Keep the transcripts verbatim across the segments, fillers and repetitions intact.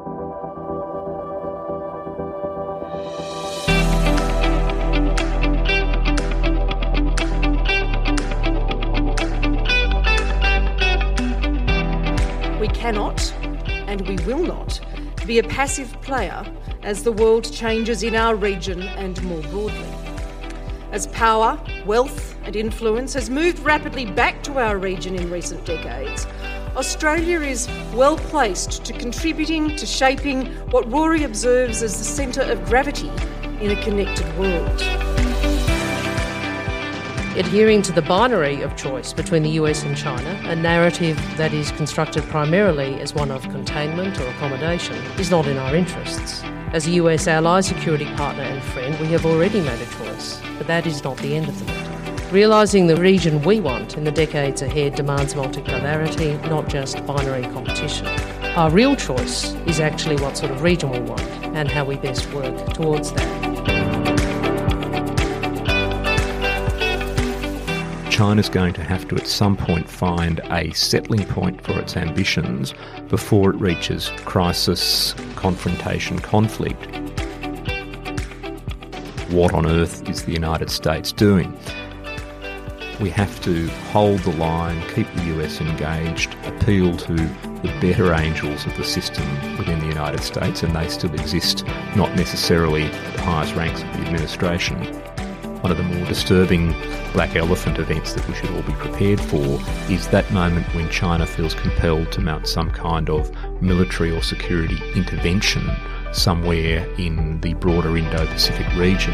We cannot, and we will not, be a passive player as the world changes in our region and more broadly. As power, wealth and influence has moved rapidly back to our region in recent decades, Australia is well placed to contributing to shaping what Rory observes as the centre of gravity in a connected world. Adhering to the binary of choice between the U S and China, a narrative that is constructed primarily as one of containment or accommodation, is not in our interests. As a U S ally, security partner and friend, we have already made a choice, but that is not the end of the matter. Realising the region we want in the decades ahead demands multipolarity, not just binary competition. Our real choice is actually what sort of region we want and how we best work towards that. China's going to have to at some point find a settling point for its ambitions before it reaches crisis, confrontation, conflict. What on earth is the United States doing? We have to hold the line, keep the U S engaged, appeal to the better angels of the system within the United States, and they still exist, not necessarily at the highest ranks of the administration. One of the more disturbing black elephant events that we should all be prepared for is that moment when China feels compelled to mount some kind of military or security intervention somewhere in the broader Indo-Pacific region.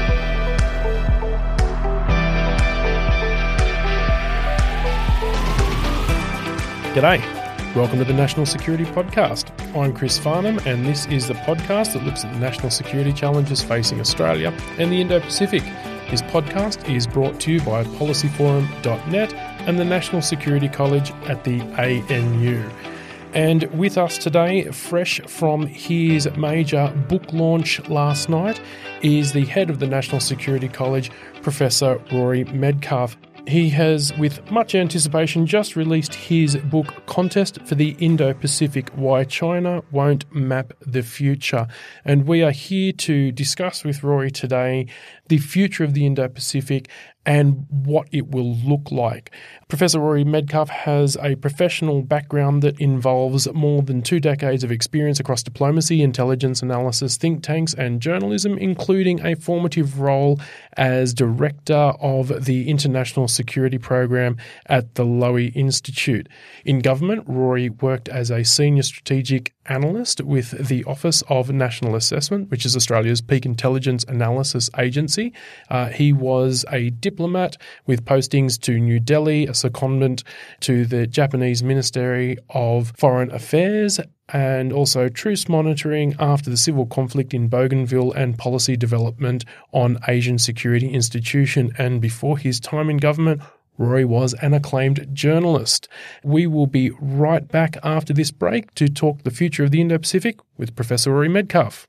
G'day. Welcome to the National Security Podcast. I'm Chris Farnham, and this is the podcast that looks at the national security challenges facing Australia and the Indo-Pacific. This podcast is brought to you by policy forum dot net and the National Security College at the A N U. And with us today, fresh from his major book launch last night, is the head of the National Security College, Professor Rory Medcalf. He has, with much anticipation, just released his book, Contest for the Indo-Pacific, Why China Won't Map the Future. And we are here to discuss with Rory today the future of the Indo-Pacific and what it will look like. Professor Rory Medcalf has a professional background that involves more than two decades of experience across diplomacy, intelligence analysis, think tanks and journalism, including a formative role as director of the International Security Program at the Lowy Institute. In government, Rory worked as a senior strategic analyst with the Office of National Assessment, which is Australia's peak intelligence analysis agency. Uh, he was a diplomat with postings to New Delhi, a secondment to the Japanese Ministry of Foreign Affairs, and also truce monitoring after the civil conflict in Bougainville and policy development on Asian Security Institution. And before his time in government, Rory was an acclaimed journalist. We will be right back after this break to talk the future of the Indo-Pacific with Professor Rory Medcalf.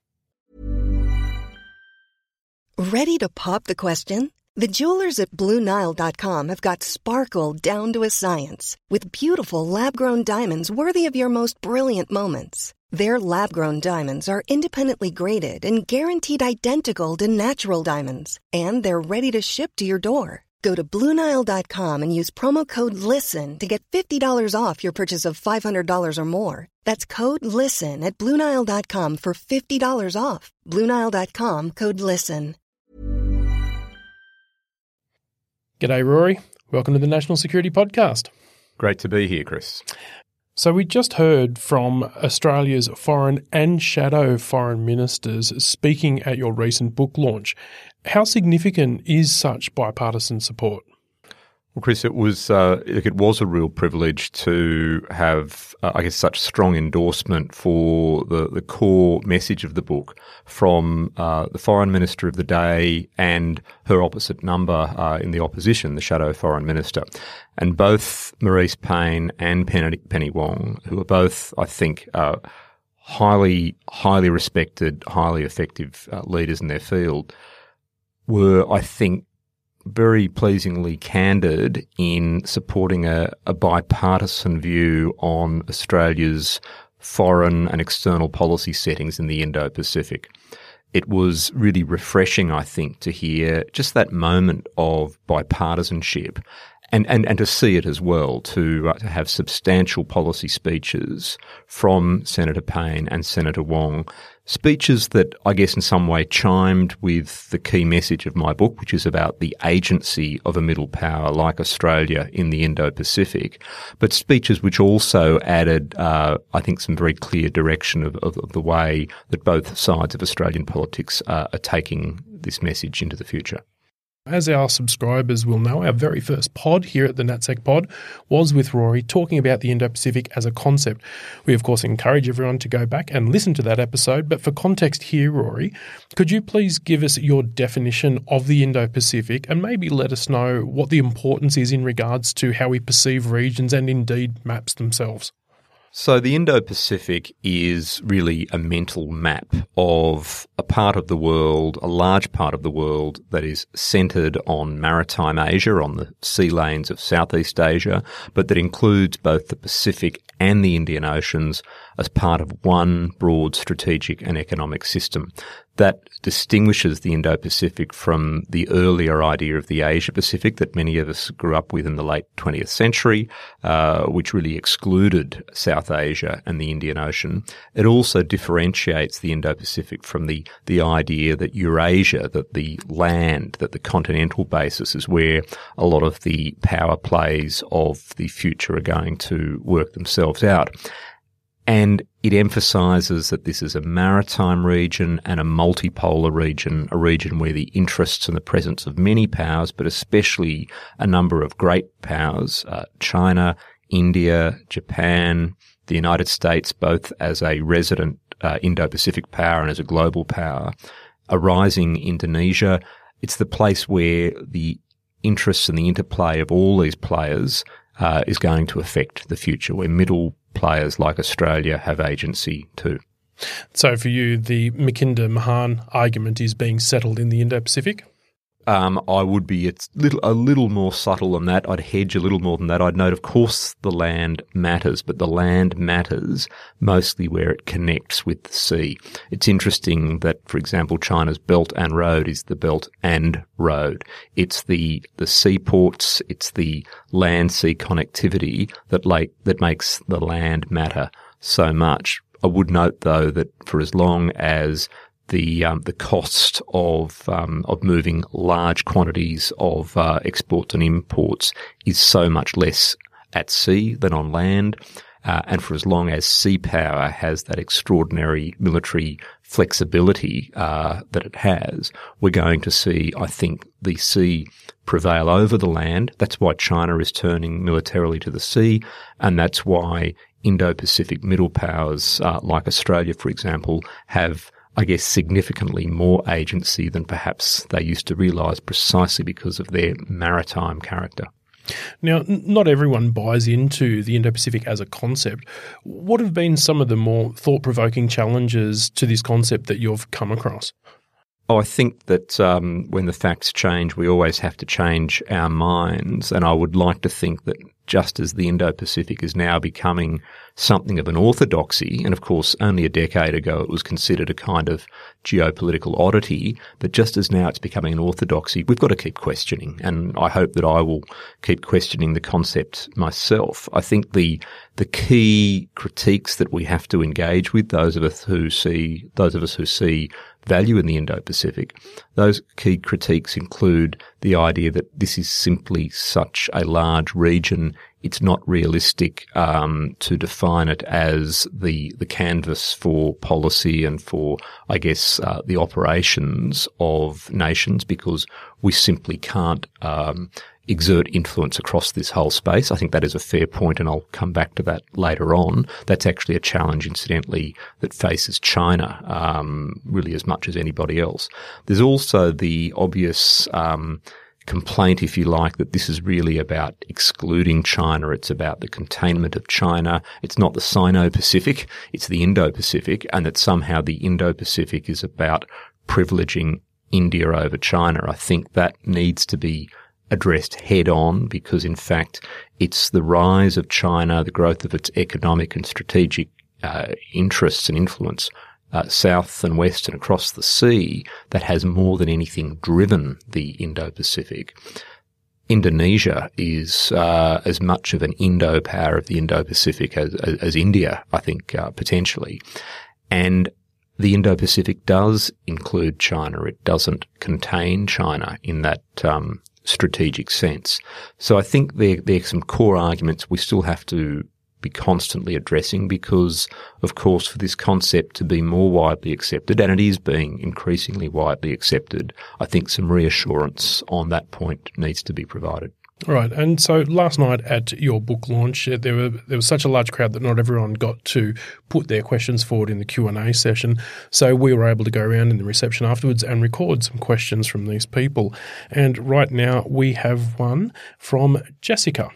Ready to pop the question? The jewelers at Blue Nile dot com have got sparkle down to a science with beautiful lab-grown diamonds worthy of your most brilliant moments. Their lab-grown diamonds are independently graded and guaranteed identical to natural diamonds, and they're ready to ship to your door. Go to Blue Nile dot com and use promo code LISTEN to get fifty dollars off your purchase of five hundred dollars or more. That's code LISTEN at Blue Nile dot com for fifty dollars off. Blue Nile dot com, code LISTEN. G'day, Rory. Welcome to the National Security Podcast. Great to be here, Chris. So we just heard from Australia's foreign and shadow foreign ministers speaking at your recent book launch. How significant is such bipartisan support? Well, Chris, it was uh, it was a real privilege to have, uh, I guess, such strong endorsement for the, the core message of the book from uh, the Foreign Minister of the day and her opposite number uh, in the opposition, the Shadow Foreign Minister. And both Marise Payne and Penny, Penny Wong, who are both, I think, uh, highly, highly respected, highly effective uh, leaders in their field, were, I think, very pleasingly candid in supporting a, a bipartisan view on Australia's foreign and external policy settings in the Indo-Pacific. It was really refreshing, I think, to hear just that moment of bipartisanship and, and, and to see it as well, to, uh, to have substantial policy speeches from Senator Payne and Senator Wong, speeches that I guess in some way chimed with the key message of my book, which is about the agency of a middle power like Australia in the Indo-Pacific, but speeches which also added, uh, I think, some very clear direction of, of, of the way that both sides of Australian politics uh, are taking this message into the future. As our subscribers will know, our very first pod here at the NatSec Pod was with Rory talking about the Indo-Pacific as a concept. We, of course, encourage everyone to go back and listen to that episode. But for context here, Rory, could you please give us your definition of the Indo-Pacific and maybe let us know what the importance is in regards to how we perceive regions and indeed maps themselves? So the Indo-Pacific is really a mental map of a part of the world, a large part of the world that is centred on maritime Asia, on the sea lanes of Southeast Asia, but that includes both the Pacific and the Indian Oceans as part of one broad strategic and economic system. That distinguishes the Indo-Pacific from the earlier idea of the Asia-Pacific that many of us grew up with in the late twentieth century, uh, which really excluded South Asia and the Indian Ocean. It also differentiates the Indo-Pacific from the, the idea that Eurasia, that the land, that the continental basis is where a lot of the power plays of the future are going to work themselves out. And it emphasises that this is a maritime region and a multipolar region, a region where the interests and the presence of many powers, but especially a number of great powers, uh, China, India, Japan, the United States, both as a resident uh, Indo-Pacific power and as a global power, a rising Indonesia. It's the place where the interests and the interplay of all these players uh, is going to affect the future, where middle players like Australia have agency too. So for you, the Mackinder-Mahan argument is being settled in the Indo-Pacific? Um, I would be it's little, a little more subtle than that. I'd hedge a little more than that. I'd note, of course, the land matters, but the land matters mostly where it connects with the sea. It's interesting that, for example, China's Belt and Road is the Belt and Road. It's the, the seaports, it's the land-sea connectivity that, like, that makes the land matter so much. I would note, though, that for as long as the um, the cost of um, of moving large quantities of uh, exports and imports is so much less at sea than on land, uh, and for as long as sea power has that extraordinary military flexibility uh, that it has, we're going to see, I think, the sea prevail over the land. That's why China is turning militarily to the sea, and that's why Indo-Pacific middle powers uh, like Australia, for example, have, I guess, significantly more agency than perhaps they used to realise, precisely because of their maritime character. Now, n- not everyone buys into the Indo-Pacific as a concept. What have been some of the more thought-provoking challenges to this concept that you've come across? Oh, I think that um, when the facts change, we always have to change our minds. And I would like to think that just as the Indo-Pacific is now becoming something of an orthodoxy, and of course only a decade ago it was considered a kind of geopolitical oddity, but just as now it's becoming an orthodoxy, we've got to keep questioning. And I hope that I will keep questioning the concept myself. I think the the key critiques that we have to engage with, those of us who see those of us who see value in the Indo-Pacific, those key critiques include the idea that this is simply such a large region. It's not realistic um, to define it as the the canvas for policy and for, I guess, uh, the operations of nations, because we simply can't um, exert influence across this whole space. I think that is a fair point, and I'll come back to that later on. That's actually a challenge, incidentally, that faces China um, really as much as anybody else. There's also the obvious um, complaint, if you like, that this is really about excluding China. It's about the containment of China. It's not the Sino-Pacific, it's the Indo-Pacific, and that somehow the Indo-Pacific is about privileging India over China. I think that needs to be addressed head on, because in fact it's the rise of China, the growth of its economic and strategic uh, interests and influence uh, south and west and across the sea that has more than anything driven the Indo-Pacific. Indonesia is uh, as much of an Indo-power of the Indo-Pacific as, as, as India, I think, uh, potentially. And the Indo-Pacific does include China. It doesn't contain China in that um, strategic sense. So I think there, there are some core arguments we still have to be constantly addressing because, of course, for this concept to be more widely accepted, and it is being increasingly widely accepted, I think some reassurance on that point needs to be provided. Right, and so last night at your book launch, there were there was such a large crowd that not everyone got to put their questions forward in the Q and A session. So we were able to go around in the reception afterwards and record some questions from these people. And right now we have one from Jessica.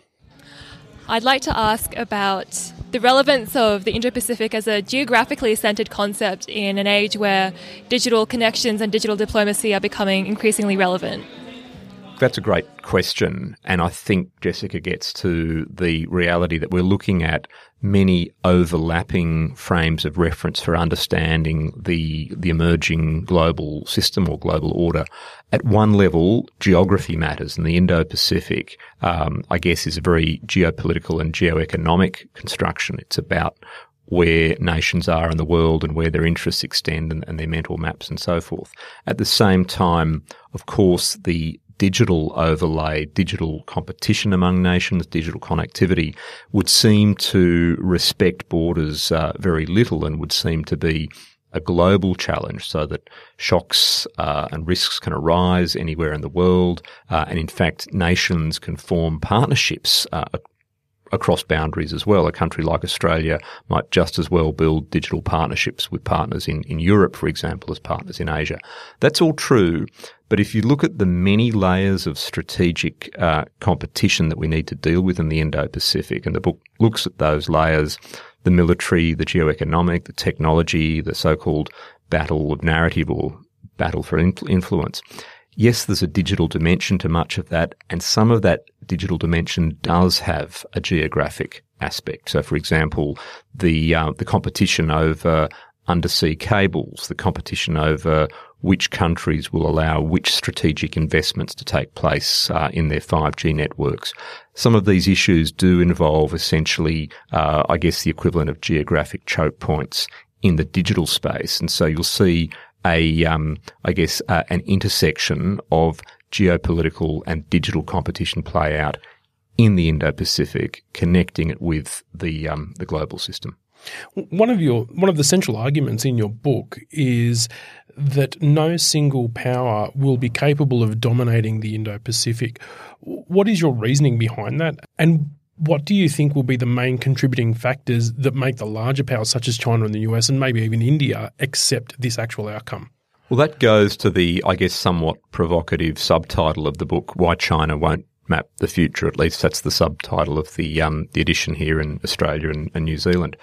I'd like to ask about the relevance of the Indo-Pacific as a geographically centred concept in an age where digital connections and digital diplomacy are becoming increasingly relevant. That's a great question, and I think Jessica gets to the reality that we're looking at many overlapping frames of reference for understanding the the emerging global system or global order. At one level, geography matters, and the Indo-Pacific, um, I guess, is a very geopolitical and geoeconomic construction. It's about where nations are in the world and where their interests extend and, and their mental maps and so forth. At the same time, of course, the digital overlay, digital competition among nations, digital connectivity would seem to respect borders uh, very little and would seem to be a global challenge so that shocks uh, and risks can arise anywhere in the world. Uh, and in fact, nations can form partnerships uh, across boundaries as well. A country like Australia might just as well build digital partnerships with partners in, in Europe, for example, as partners in Asia. That's all true. But if you look at the many layers of strategic uh, competition that we need to deal with in the Indo-Pacific, and the book looks at those layers, the military, the geoeconomic, the technology, the so-called battle of narrative or battle for influ- influence, yes, there's a digital dimension to much of that, and some of that digital dimension does have a geographic aspect. So, for example, the uh, the competition over undersea cables, the competition over which countries will allow which strategic investments to take place uh, in their five G networks. Some of these issues do involve essentially, uh, I guess, the equivalent of geographic choke points in the digital space, and so you'll see a, um, I guess, uh, an intersection of geopolitical and digital competition play out in the Indo-Pacific, connecting it with the um, the global system. One of your one of the central arguments in your book is that no single power will be capable of dominating the Indo-Pacific. What is your reasoning behind that? And what do you think will be the main contributing factors that make the larger powers such as China and the U S and maybe even India accept this actual outcome? Well, that goes to the, I guess, somewhat provocative subtitle of the book, Why China Won't Map the Future. At least that's the subtitle of the um, the edition here in Australia and, and New Zealand.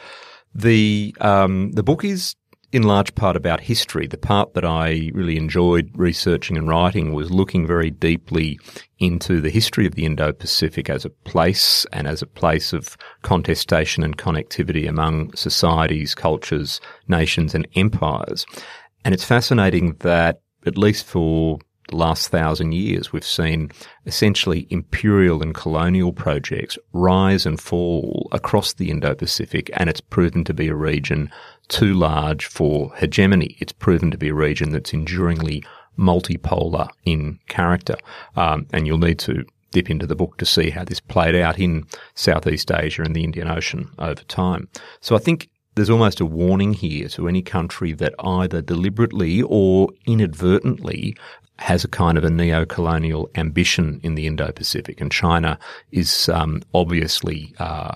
The um, the book is in large part about history. The part that I really enjoyed researching and writing was looking very deeply into the history of the Indo-Pacific as a place and as a place of contestation and connectivity among societies, cultures, nations and empires. And it's fascinating that, at least for the last thousand years, we've seen essentially imperial and colonial projects rise and fall across the Indo-Pacific, and it's proven to be a region too large for hegemony. It's proven to be a region that's enduringly multipolar in character. Um, and you'll need to dip into the book to see how this played out in Southeast Asia and the Indian Ocean over time. So I think there's almost a warning here to any country that either deliberately or inadvertently has a kind of a neo-colonial ambition in the Indo-Pacific, and China is um, obviously uh,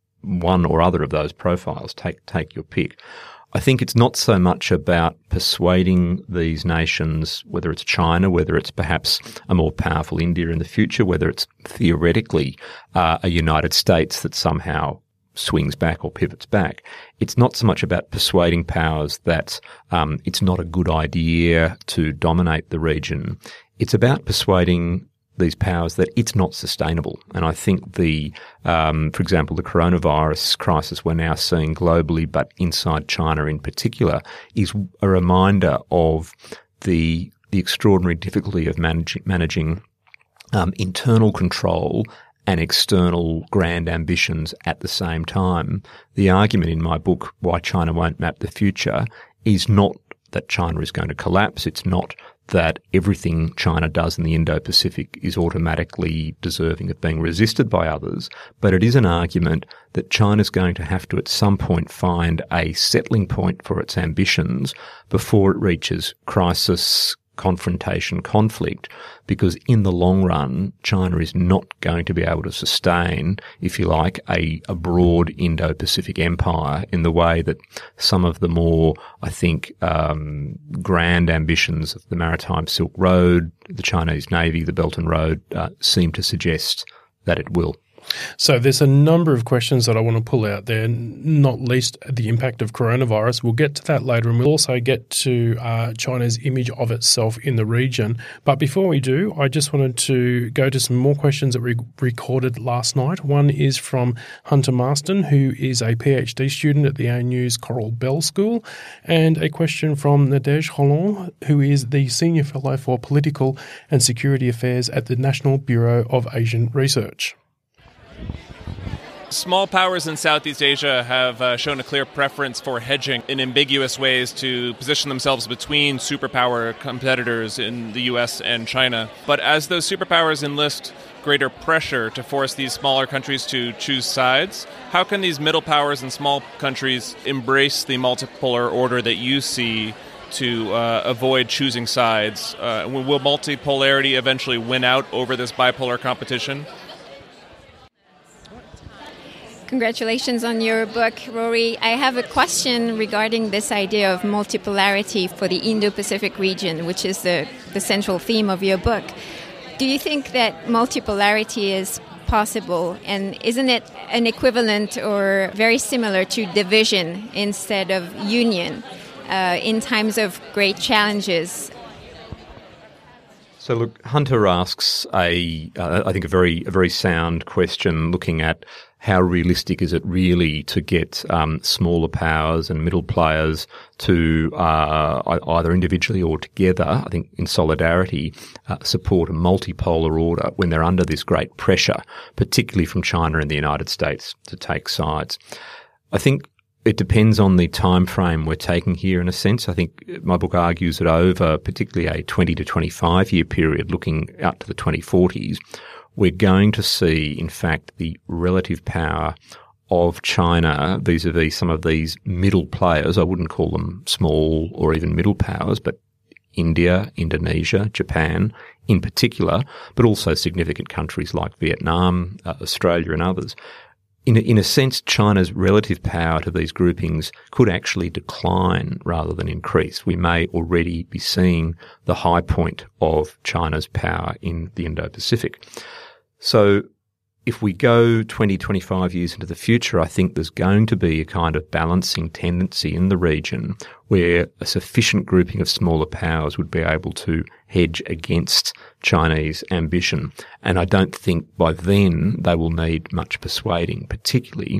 one or other of those profiles. Take take your pick. I think it's not so much about persuading these nations, whether it's China, whether it's perhaps a more powerful India in the future, whether it's theoretically uh, a United States that somehow swings back or pivots back. It's not so much about persuading powers that um, it's not a good idea to dominate the region. It's about persuading these powers that it's not sustainable. And I think the, um, for example, the coronavirus crisis we're now seeing globally, but inside China in particular, is a reminder of the the extraordinary difficulty of managing, managing um, internal control and external grand ambitions at the same time. The argument in my book, Why China Won't Map the Future, is not that China is going to collapse. It's not that everything China does in the Indo-Pacific is automatically deserving of being resisted by others, but it is an argument that China's going to have to at some point find a settling point for its ambitions before it reaches crisis, confrontation, conflict, because in the long run, China is not going to be able to sustain, if you like, a, a broad Indo-Pacific empire in the way that some of the more, I think, um, grand ambitions of the Maritime Silk Road, the Chinese Navy, the Belt and Road, uh, seem to suggest that it will. So there's a number of questions that I want to pull out there, not least the impact of coronavirus. We'll get to that later, and we'll also get to uh, China's image of itself in the region. But before we do, I just wanted to go to some more questions that we recorded last night. One is from Hunter Marston, who is a PhD student at the A N U's Coral Bell School, and a question from Nadège Roland, who is the Senior Fellow for Political and Security Affairs at the National Bureau of Asian Research. Small powers in Southeast Asia have uh, shown a clear preference for hedging in ambiguous ways to position themselves between superpower competitors in the U S and China. But as those superpowers enlist greater pressure to force these smaller countries to choose sides, how can these middle powers and small countries embrace the multipolar order that you see to uh, avoid choosing sides? Uh, will multipolarity eventually win out over this bipolar competition? Congratulations on your book, Rory. I have a question regarding this idea of multipolarity for the Indo-Pacific region, which is the, the central theme of your book. Do you think that multipolarity is possible, and isn't it an equivalent or very similar to division instead of union uh, in times of great challenges? So, look, Hunter asks a, uh, I think, a very, a very sound question, looking at how realistic is it really to get um, smaller powers and middle players to uh, either individually or together, I think in solidarity, uh, support a multipolar order when they're under this great pressure, particularly from China and the United States, to take sides. I think it depends on the time frame we're taking here, in a sense. I think my book argues that over particularly a twenty to twenty-five year period, looking out to the twenty forties, we're going to see, in fact, the relative power of China vis-a-vis some of these middle players. I wouldn't call them small or even middle powers, but India, Indonesia, Japan in particular, but also significant countries like Vietnam, uh, Australia and others. In a, in a sense, China's relative power to these groupings could actually decline rather than increase. We may already be seeing the high point of China's power in the Indo-Pacific. So if we go twenty, twenty-five years into the future, I think there's going to be a kind of balancing tendency in the region where a sufficient grouping of smaller powers would be able to hedge against Chinese ambition. And I don't think by then they will need much persuading, particularly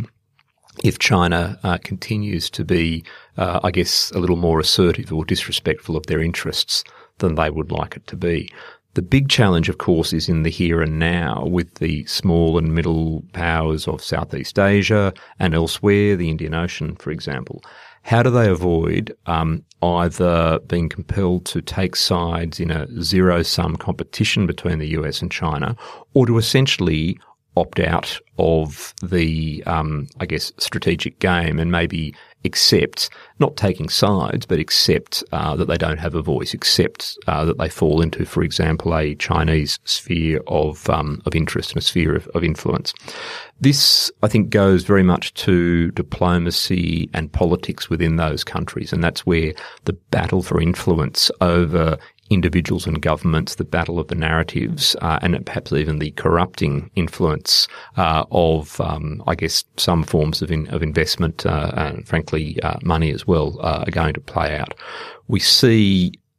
if China uh, continues to be, uh, I guess, a little more assertive or disrespectful of their interests than they would like it to be. The big challenge, of course, is in the here and now with the small and middle powers of Southeast Asia and elsewhere, the Indian Ocean, for example. How do they avoid um, either being compelled to take sides in a zero-sum competition between the U S and China, or to essentially opt out of the, um, I guess, strategic game and maybe accept, not taking sides, but accept uh, that they don't have a voice, accept uh, that they fall into, for example, a Chinese sphere of um, of interest and a sphere of, of influence. This, I think, goes very much to diplomacy and politics within those countries, and that's where the battle for influence over individuals and governments, the battle of the narratives, uh, and perhaps even the corrupting influence uh, of, um, I guess, some forms of in, of investment uh, and, frankly, uh, money as well, uh, are going to play out. We see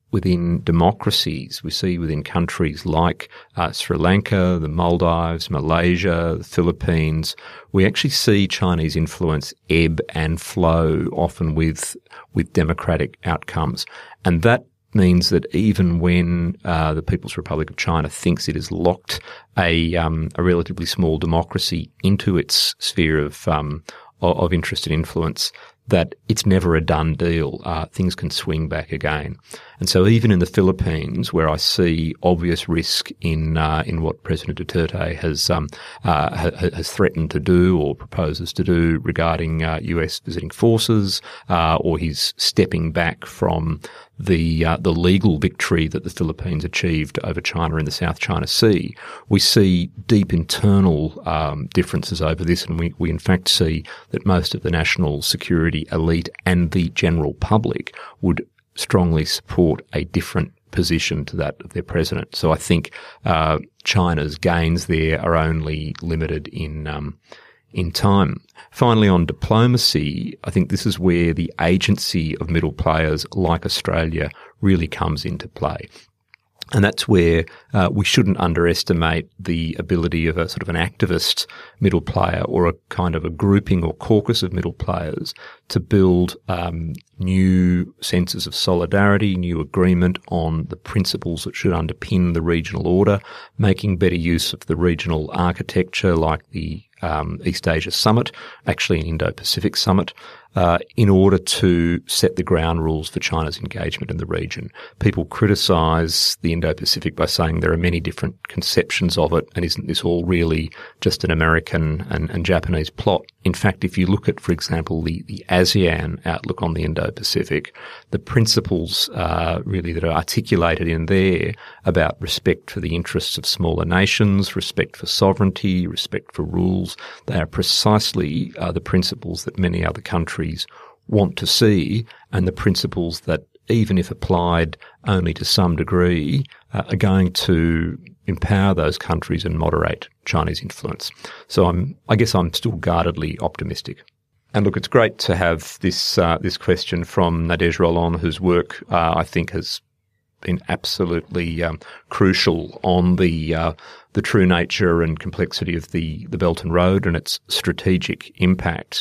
within democracies. We see within countries like uh, Sri Lanka, the Maldives, Malaysia, the Philippines, we actually see Chinese influence ebb and flow, often with with democratic outcomes. And that means that even when uh, the People's Republic of China thinks it has locked a, um, a relatively small democracy into its sphere of um, of interest and influence, that it's never a done deal. Uh, things can swing back again. And so even in the Philippines, where I see obvious risk in uh, in what President Duterte has um, uh, ha- has threatened to do or proposes to do regarding uh, U S visiting forces, uh, or he's stepping back from the uh, the legal victory that the Philippines achieved over China in the South China Sea, we see deep internal um, differences over this, and we, we in fact see that most of the national security elite and the general public would strongly support a different position to that of their president. So I think uh, China's gains there are only limited in um, in time. Finally, on diplomacy, I think this is where the agency of middle players like Australia really comes into play. And that's where uh, we shouldn't underestimate the ability of a sort of an activist middle player or a kind of a grouping or caucus of middle players to build um, new senses of solidarity, new agreement on the principles that should underpin the regional order, making better use of the regional architecture like the um, East Asia Summit, actually an Indo-Pacific Summit, Uh, in order to set the ground rules for China's engagement in the region. People criticise the Indo-Pacific by saying there are many different conceptions of it, and isn't this all really just an American and, and Japanese plot? In fact, if you look at, for example, the, the ASEAN outlook on the Indo-Pacific, the principles uh, really that are articulated in there about respect for the interests of smaller nations, respect for sovereignty, respect for rules, they are precisely uh, the principles that many other countries want to see, and the principles that, even if applied only to some degree, uh, are going to empower those countries and moderate Chinese influence. So I'm, I guess I'm still guardedly optimistic. And look, it's great to have this uh, this question from Nadège Rolland, whose work uh, I think has been absolutely um, crucial on the uh, the true nature and complexity of the, the Belt and Road and its strategic impact.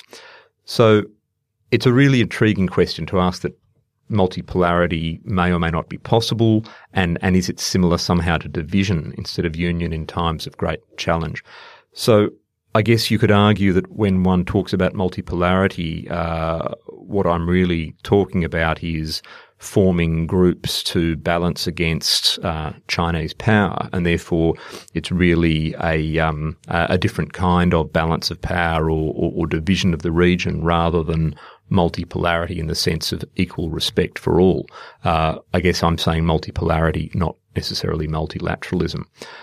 So it's a really intriguing question to ask that multipolarity may or may not be possible, and, and is it similar somehow to division instead of union in times of great challenge? So I guess you could argue that when one talks about multipolarity, uh, what I'm really talking about is forming groups to balance against uh, Chinese power, and therefore it's really a um, a different kind of balance of power or, or, or division of the region rather than multipolarity in the sense of equal respect for all. Uh, I guess I'm saying multipolarity, not necessarily multilateralism.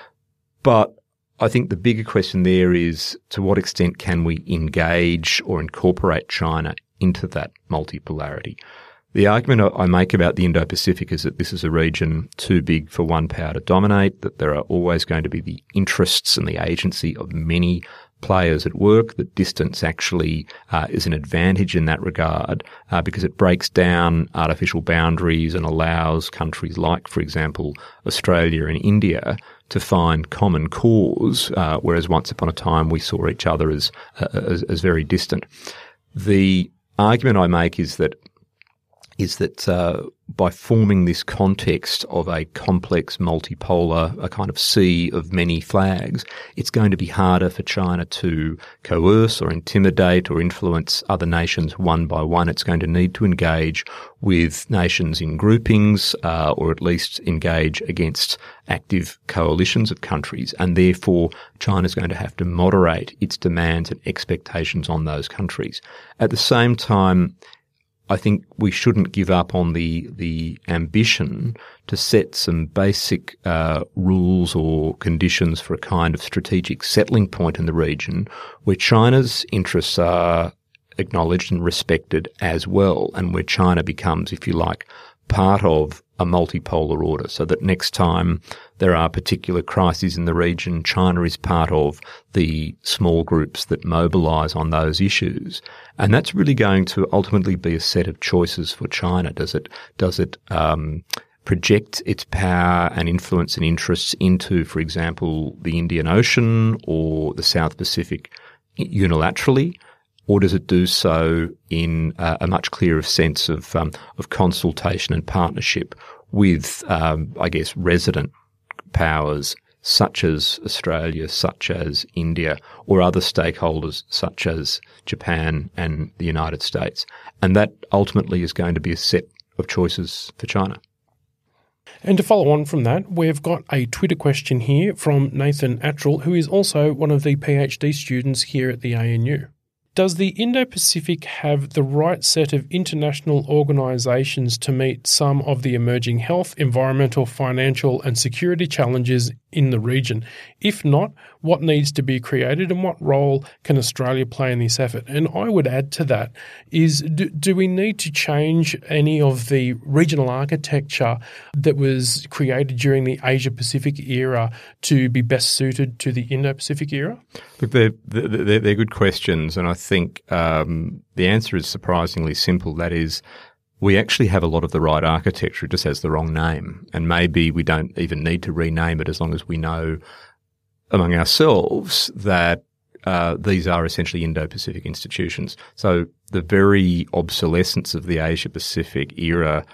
But I think the bigger question there is, to what extent can we engage or incorporate China into that multipolarity? The argument I make about the Indo-Pacific is that this is a region too big for one power to dominate, that there are always going to be the interests and the agency of many players at work, that distance actually uh, is an advantage in that regard uh, because it breaks down artificial boundaries and allows countries like, for example, Australia and India to find common cause, uh, whereas once upon a time we saw each other as, uh, as, as very distant. The argument I make is that is that uh, by forming this context of a complex multipolar, a kind of sea of many flags, it's going to be harder for China to coerce or intimidate or influence other nations one by one. It's going to need to engage with nations in groupings uh, or at least engage against active coalitions of countries, and therefore China's going to have to moderate its demands and expectations on those countries. At the same time, I think we shouldn't give up on the the ambition to set some basic uh, rules or conditions for a kind of strategic settling point in the region where China's interests are acknowledged and respected as well, and where China becomes, if you like, part of a multipolar order, so that next time there are particular crises in the region, China is part of the small groups that mobilise on those issues. And that's really going to ultimately be a set of choices for China. Does it, does it, um, project its power and influence and interests into, for example, the Indian Ocean or the South Pacific unilaterally, or does it do so in uh, a much clearer sense of um, of consultation and partnership with, um, I guess, resident powers such as Australia, such as India, or other stakeholders such as Japan and the United States? And that ultimately is going to be a set of choices for China. And to follow on from that, we've got a Twitter question here from Nathan Attrell, who is also one of the PhD students here at the A N U. Does the Indo-Pacific have the right set of international organisations to meet some of the emerging health, environmental, financial and security challenges in the region? If not, what needs to be created and what role can Australia play in this effort? And I would add to that is, do, do we need to change any of the regional architecture that was created during the Asia-Pacific era to be best suited to the Indo-Pacific era? Look, they're, they're, they're good questions, and I think um, the answer is surprisingly simple. That is, we actually have a lot of the right architecture, it just has the wrong name. And maybe we don't even need to rename it as long as we know among ourselves that uh, these are essentially Indo-Pacific institutions. So the very obsolescence of the Asia-Pacific era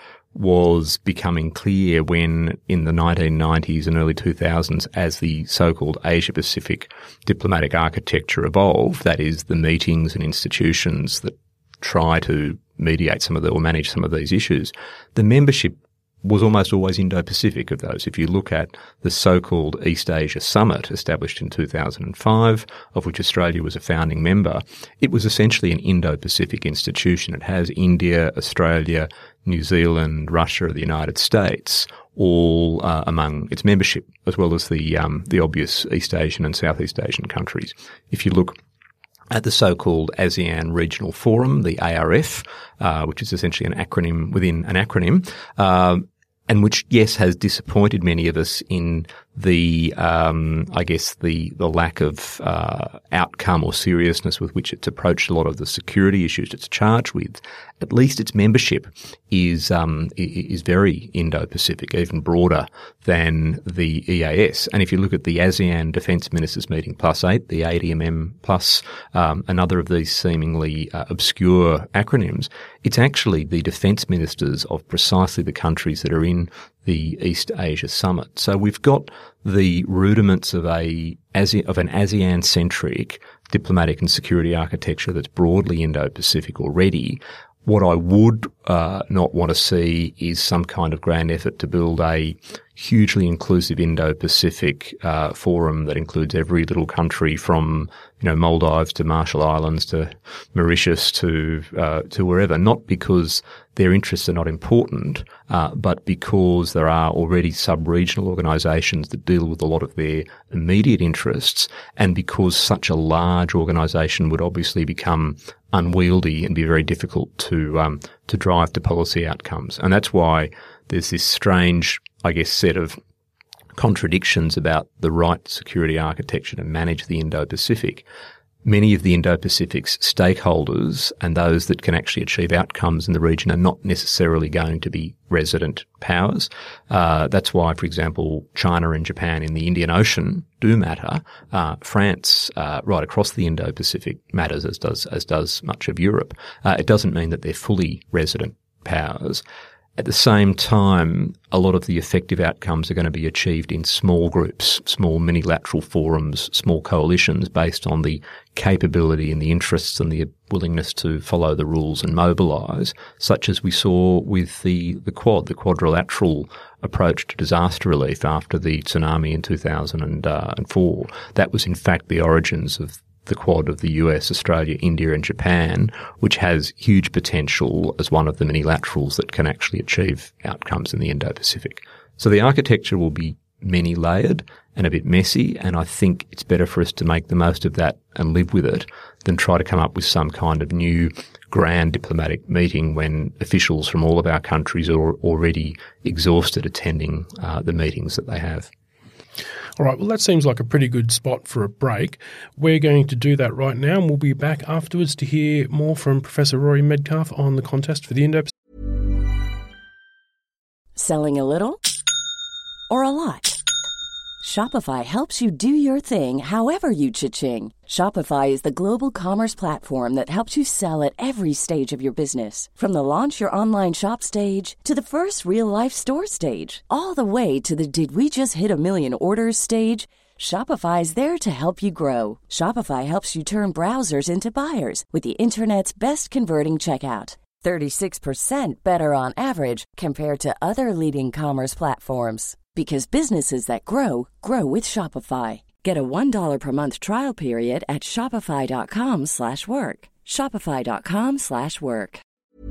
was becoming clear when in the nineteen nineties and early two thousands, as the so-called Asia-Pacific diplomatic architecture evolved, that is, the meetings and institutions that try to mediate some of the, or manage some of these issues, the membership was almost always Indo-Pacific of those. If you look at the so-called East Asia Summit established in two thousand five, of which Australia was a founding member, it was essentially an Indo-Pacific institution. It has India, Australia, New Zealand, Russia, the United States, all uh, among its membership, as well as the um, the obvious East Asian and Southeast Asian countries. If you look at the so-called ASEAN Regional Forum, the A R F, uh, which is essentially an acronym within an acronym, um, and which, yes, has disappointed many of us in the, um, I guess, the, the lack of uh, outcome or seriousness with which it's approached a lot of the security issues it's charged with. At least its membership is um, is very Indo-Pacific, even broader than the E A S. And if you look at the ASEAN Defence Ministers Meeting Plus eight, the A D M M Plus, um, another of these seemingly uh, obscure acronyms, it's actually the defence ministers of precisely the countries that are in the East Asia Summit. So we've got the rudiments of a of an ASEAN-centric diplomatic and security architecture that's broadly Indo-Pacific already. What I would uh, not want to see is some kind of grand effort to build a hugely inclusive Indo-Pacific uh, forum that includes every little country from, you know, Maldives to Marshall Islands to Mauritius to uh, to wherever. Not because their interests are not important, uh, but because there are already sub-regional organisations that deal with a lot of their immediate interests, and because such a large organisation would obviously become unwieldy and be very difficult to um, to drive to policy outcomes. And that's why there's this strange, I guess, set of contradictions about the right security architecture to manage the Indo-Pacific. Many of the Indo-Pacific's stakeholders and those that can actually achieve outcomes in the region are not necessarily going to be resident powers. Uh, that's why, for example, China and Japan in the Indian Ocean do matter. Uh, France, uh, right across the Indo-Pacific matters, as does, as does much of Europe. Uh, it doesn't mean that they're fully resident powers. At the same time, a lot of the effective outcomes are going to be achieved in small groups, small minilateral forums, small coalitions based on the capability and the interests and the willingness to follow the rules and mobilise, such as we saw with the, the Quad, the quadrilateral approach to disaster relief after the tsunami in two thousand four. That was in fact the origins of the Quad of the U S, Australia, India and Japan, which has huge potential as one of the many-laterals that can actually achieve outcomes in the Indo-Pacific. So the architecture will be many-layered and a bit messy, and I think it's better for us to make the most of that and live with it than try to come up with some kind of new grand diplomatic meeting when officials from all of our countries are already exhausted attending uh, the meetings that they have. All right, well, that seems like a pretty good spot for a break. We're going to do that right now, and we'll be back afterwards to hear more from Professor Rory Medcalf on the contest for the Indo-Pacific. Selling a little or a lot? Shopify helps you do your thing however you cha-ching. Shopify is the global commerce platform that helps you sell at every stage of your business. From the launch your online shop stage to the first real-life store stage, all the way to the did we just hit a million orders stage. Shopify is there to help you grow. Shopify helps you turn browsers into buyers with the internet's best converting checkout. thirty-six percent better on average compared to other leading commerce platforms. Because businesses that grow, grow with Shopify. Get a one dollar per month trial period at shopify.com slash work. Shopify.com slash work.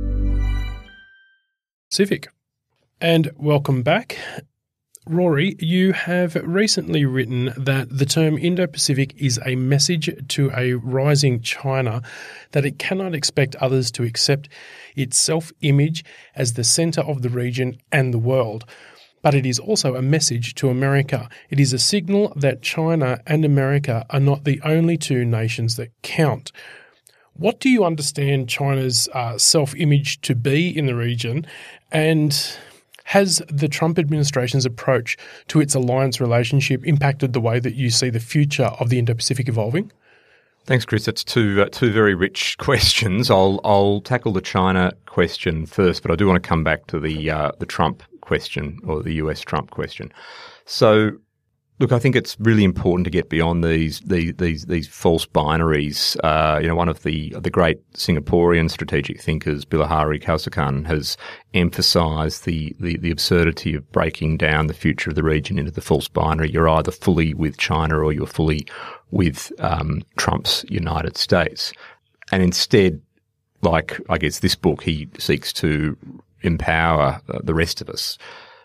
Pacific. And welcome back. Rory, you have recently written that the term Indo-Pacific is a message to a rising China that it cannot expect others to accept its self-image as the centre of the region and the world. But it is also a message to America. It is a signal that China and America are not the only two nations that count. What do you understand China's uh, self-image to be in the region, and has the Trump administration's approach to its alliance relationship impacted the way that you see the future of the Indo-Pacific evolving? Thanks, Chris. That's two uh, two very rich questions. I'll I'll tackle the China question first, but I do want to come back to the uh, the Trump question, or the U S Trump question. So, look, I think it's really important to get beyond these these these, these false binaries. Uh, you know, one of the the great Singaporean strategic thinkers, Bilahari Kausikan, has emphasised the, the the absurdity of breaking down the future of the region into the false binary. You're either fully with China or you're fully with um, Trump's United States. And instead, like I guess this book, he seeks to empower uh, the rest of us.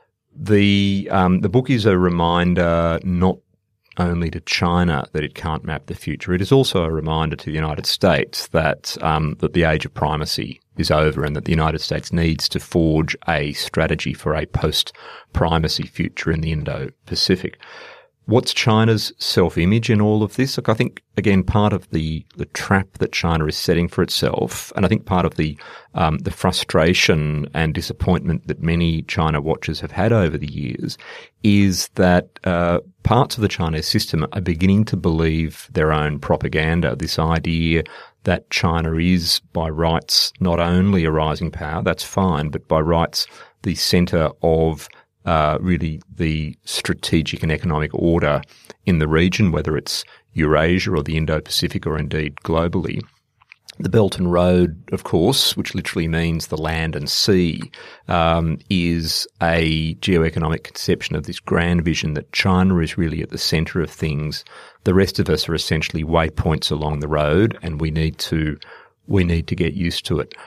The um, the book is a reminder not only to China that it can't map the future. It is also a reminder to the United States that um, that the age of primacy is over, and that the United States needs to forge a strategy for a post-primacy future in the Indo-Pacific. What's China's self-image in all of this? Look, I think, again, part of the, the trap that China is setting for itself, and I think part of the um, the frustration and disappointment that many China watchers have had over the years, is that uh, parts of the Chinese system are beginning to believe their own propaganda, this idea that China is, by rights, not only a rising power, that's fine, but by rights the centre of Uh, really the strategic and economic order in the region, whether it's Eurasia or the Indo-Pacific or indeed globally. The Belt and Road, of course, which literally means the land and sea, um, is a geoeconomic conception of this grand vision that China is really at the centre of things. The rest of us are essentially waypoints along the road, and we need to we need to get used to it.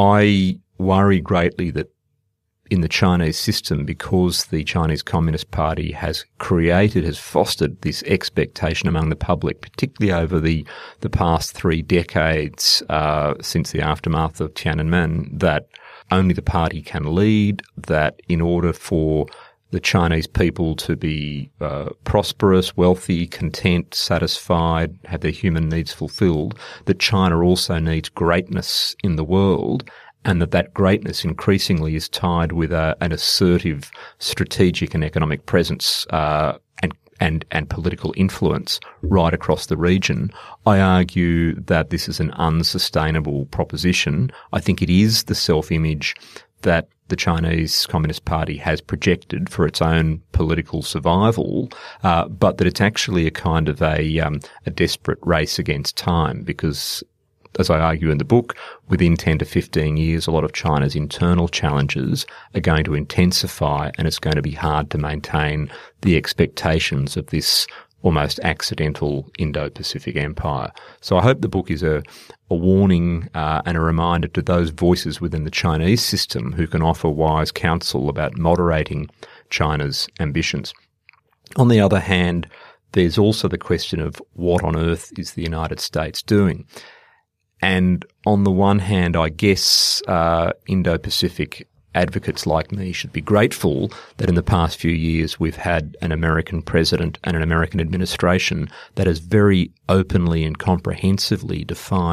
I worry greatly that in the Chinese system, because the Chinese Communist Party has created, has fostered this expectation among the public, particularly over the, the past three decades uh, since the aftermath of Tiananmen, that only the party can lead, that in order for the Chinese people to be uh, prosperous, wealthy, content, satisfied, have their human needs fulfilled, that China also needs greatness in the world, and that that greatness increasingly is tied with a, an assertive strategic and economic presence uh, and, and, and political influence right across the region. I argue that this is an unsustainable proposition. I think it is the self-image that the Chinese Communist Party has projected for its own political survival, uh, but that it's actually a kind of a, um, a desperate race against time, because, as I argue in the book, within ten to fifteen years, a lot of China's internal challenges are going to intensify, and it's going to be hard to maintain the expectations of this almost accidental Indo-Pacific empire. So I hope the book is a, a warning uh, and a reminder to those voices within the Chinese system who can offer wise counsel about moderating China's ambitions. On the other hand, there's also the question of what on earth is the United States doing? And on the one hand, I guess uh, Indo-Pacific advocates like me should be grateful that in the past few years we've had an American president and an American administration that has very openly and comprehensively defined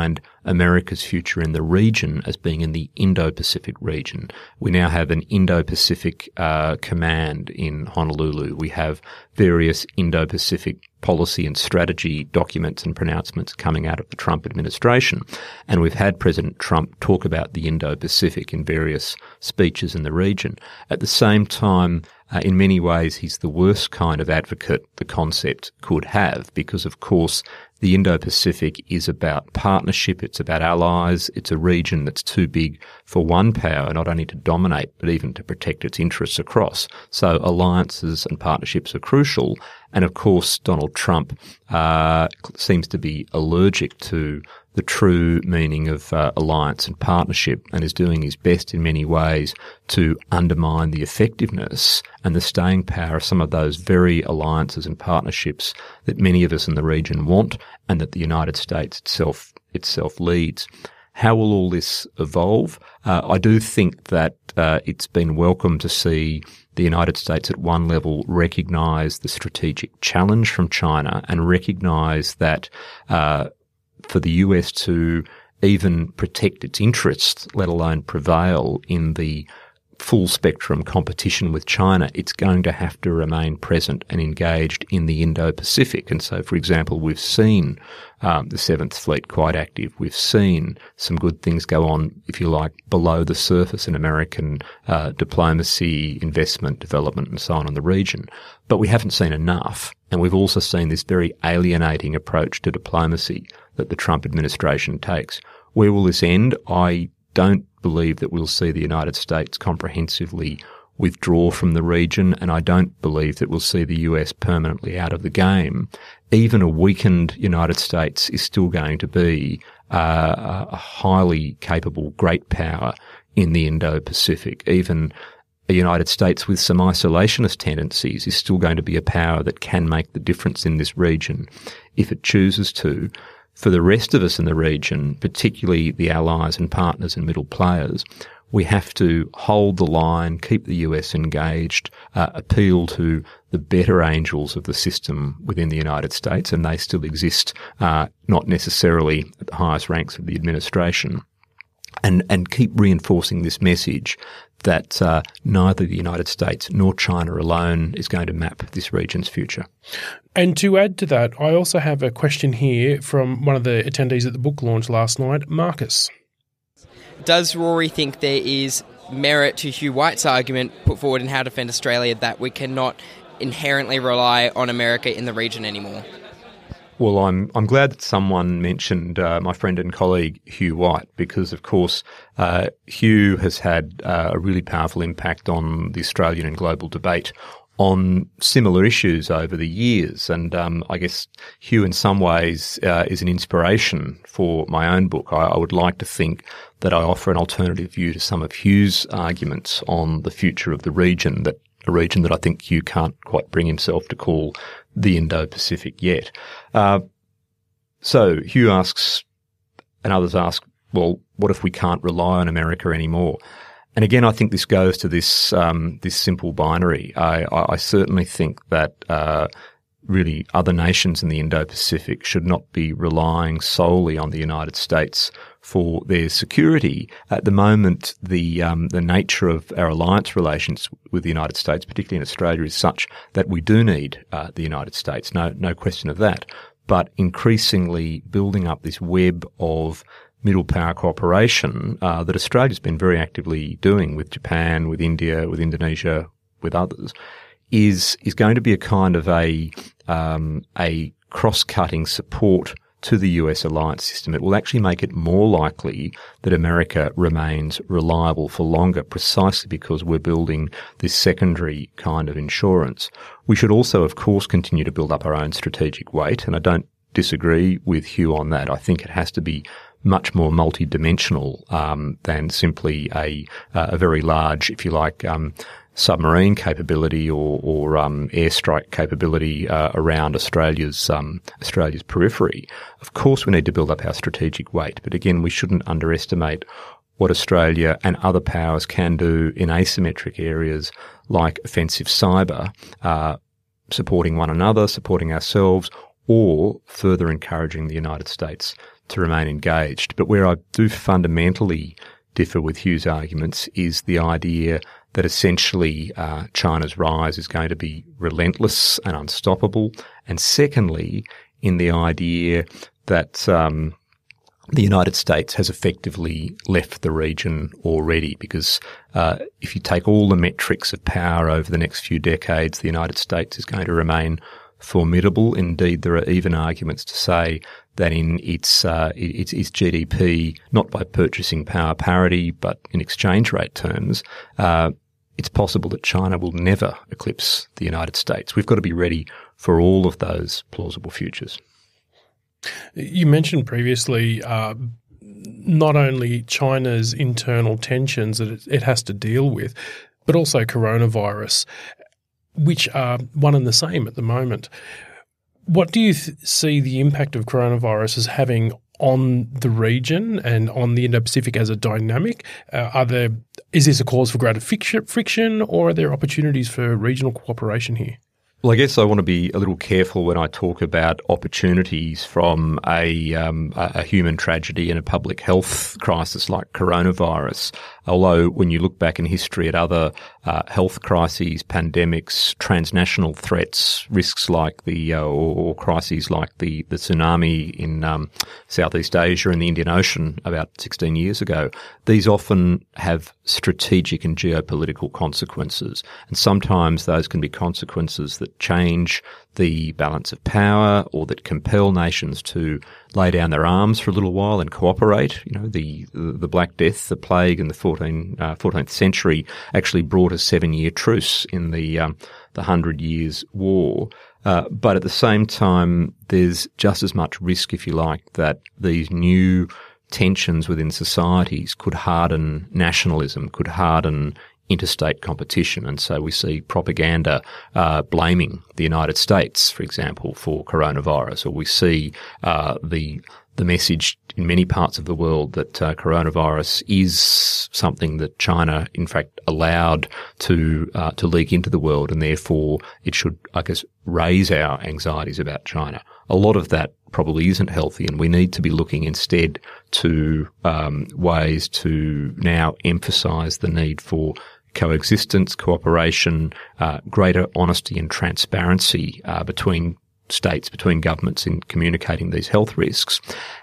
America's future in the region as being in the Indo-Pacific region. We now have an Indo-Pacific uh, command in Honolulu. We have various Indo-Pacific policy and strategy documents and pronouncements coming out of the Trump administration. And we've had President Trump talk about the Indo-Pacific in various speeches in the region. At the same time, uh, in many ways, he's the worst kind of advocate the concept could have, because, of course, the Indo-Pacific is about partnership, it's about allies, it's a region that's too big for one power not only to dominate but even to protect its interests across. So alliances and partnerships are crucial. And of course, Donald Trump uh, seems to be allergic to the true meaning of uh, alliance and partnership, and is doing his best in many ways to undermine the effectiveness and the staying power of some of those very alliances and partnerships that many of us in the region want and that the United States itself itself leads. How will all this evolve? Uh, I do think that uh, it's been welcome to see the United States at one level recognise the strategic challenge from China and recognise that uh, for the U S to even protect its interests, let alone prevail in the full spectrum competition with China, it's going to have to remain present and engaged in the Indo-Pacific. And so, for example, we've seen um, the Seventh Fleet quite active. We've seen some good things go on, if you like, below the surface in American uh, diplomacy, investment, development, and so on in the region. But we haven't seen enough. And we've also seen this very alienating approach to diplomacy that the Trump administration takes. Where will this end? I don't believe that we'll see the United States comprehensively withdraw from the region, and I don't believe that we'll see the U S permanently out of the game. Even a weakened United States is still going to be uh, a highly capable great power in the Indo-Pacific. Even a United States with some isolationist tendencies is still going to be a power that can make the difference in this region if it chooses to. For the rest of us in the region, particularly the allies and partners and middle players, we have to hold the line, keep the U S engaged, uh, appeal to the better angels of the system within the United States, and they still exist, uh, not necessarily at the highest ranks of the administration, and, and keep reinforcing this message that uh, neither the United States nor China alone is going to map this region's future. And to add to that, I also have a question here from one of the attendees at the book launch last night, Marcus. Does Rory think there is merit to Hugh White's argument put forward in How to Defend Australia that we cannot inherently rely on America in the region anymore? Well, I'm I'm glad that someone mentioned uh, my friend and colleague Hugh White, because, of course, uh, Hugh has had uh, a really powerful impact on the Australian and global debate on similar issues over the years. And um, I guess Hugh in some ways uh, is an inspiration for my own book. I, I would like to think that I offer an alternative view to some of Hugh's arguments on the future of the region, that a region that I think Hugh can't quite bring himself to call the Indo-Pacific yet. Uh, so Hugh asks, and others ask, well, what if we can't rely on America anymore? And again, I think this goes to this um, this simple binary. I, I certainly think that uh, really other nations in the Indo-Pacific should not be relying solely on the United States for their security. At the moment, the um, the nature of our alliance relations with the United States, particularly in Australia, is such that we do need uh, the United States. No, no question of that. But increasingly building up this web of middle power cooperation uh, that Australia's been very actively doing with Japan, with India, with Indonesia, with others, is is going to be a kind of a um, a cross-cutting support to the U S alliance system. It will actually make it more likely that America remains reliable for longer, precisely because we're building this secondary kind of insurance. We should also, of course, continue to build up our own strategic weight, and I don't disagree with Hugh on that. I think it has to be much more multi-dimensional um, than simply a uh, a very large, if you like, um, submarine capability or, or um, airstrike capability uh, around Australia's um, Australia's periphery. Of course, we need to build up our strategic weight, but again, we shouldn't underestimate what Australia and other powers can do in asymmetric areas like offensive cyber, uh, supporting one another, supporting ourselves, or further encouraging the United States to remain engaged. But where I do fundamentally differ with Hugh's arguments is the idea that essentially uh, China's rise is going to be relentless and unstoppable. And secondly, in the idea that um, the United States has effectively left the region already, because uh, if you take all the metrics of power over the next few decades, the United States is going to remain formidable. Indeed, there are even arguments to say that in its, uh, its, its G D P, not by purchasing power parity, but in exchange rate terms, uh, it's possible that China will never eclipse the United States. We've got to be ready for all of those plausible futures. You mentioned previously uh, not only China's internal tensions that it, it has to deal with, but also coronavirus, which are one and the same at the moment. What do you th- see the impact of coronavirus as having on the region and on the Indo-Pacific as a dynamic? Uh, are there, is this a cause for greater friction, or are there opportunities for regional cooperation here? Well, I guess I want to be a little careful when I talk about opportunities from a, um, a human tragedy and a public health crisis like coronavirus. Although when you look back in history at other uh, health crises, pandemics, transnational threats, risks like the uh, or, or crises like the, the tsunami in um, Southeast Asia and the Indian Ocean about sixteen years ago, these often have strategic and geopolitical consequences, and sometimes those can be consequences that change the balance of power or that compel nations to lay down their arms for a little while and cooperate. You know, the the Black Death, the plague in the fourteenth century actually brought a seven-year truce in the um, the Hundred Years' War. Uh, but at the same time, there's just as much risk, if you like, that these new tensions within societies could harden nationalism, could harden interstate competition. And so we see propaganda uh, blaming the United States, for example, for coronavirus, or we see uh, the the message in many parts of the world that uh, coronavirus is something that China, in fact, allowed to uh, to leak into the world, and therefore it should, I guess, raise our anxieties about China. A lot of that probably isn't healthy, and we need to be looking instead to um, ways to now emphasise the need for coexistence, cooperation, uh, greater honesty and transparency uh, between states, between governments in communicating these health risks,